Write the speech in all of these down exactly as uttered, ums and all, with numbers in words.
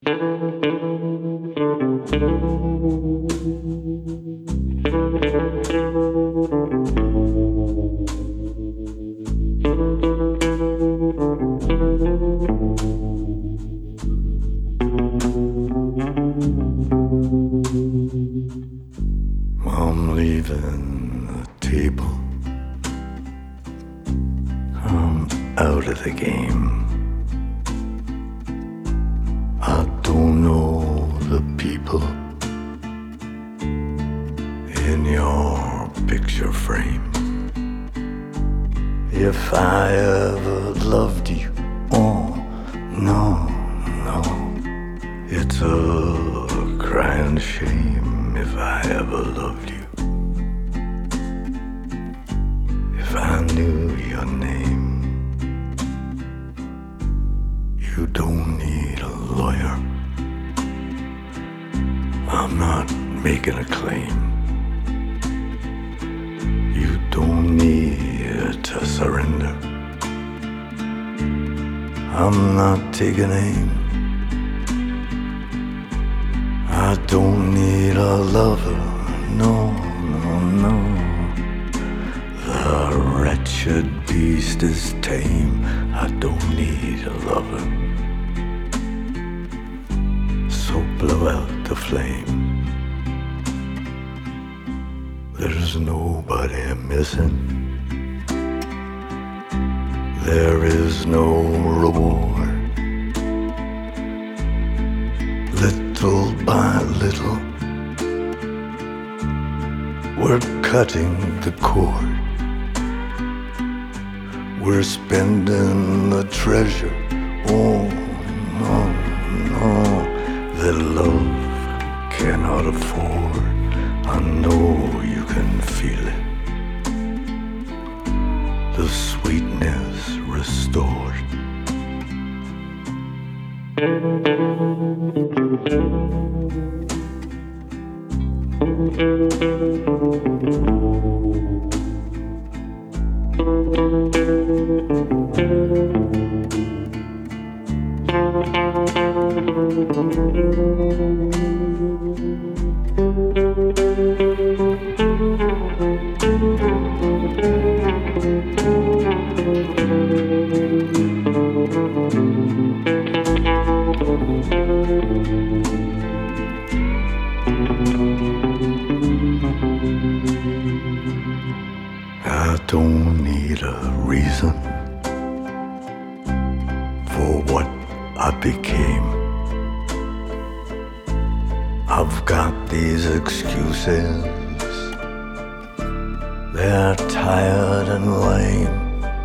I'm leaving the table. I'm out of the game. I don't know the people in your picture frame. If I ever loved you, oh no, no, it's a crying shame if I ever loved you. If I knew your name, you don't need a lawyer. I'm not making a claim. You don't need to surrender. I'm not taking aim. I don't need a lover, no, no, no. The wretched beast is tame. I don't need a lover. So blow out the flame. There's nobody missing. There is no reward. Little by little, we're cutting the cord. We're spending the treasure. Oh, no, no, that love cannot afford. I know you can feel it. The sweetness restored. I don't need a reason for what I became. I've got these excuses. They're tired and lame.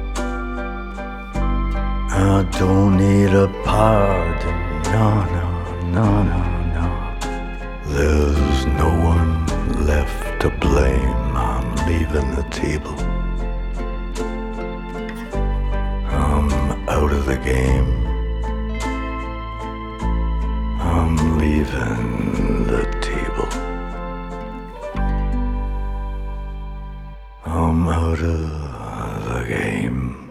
I don't need a pardon. No, no, no, no, no. There's no one left to blame. I'm leaving the table. I'm out of the game. I'm leaving the table. I'm out of the game.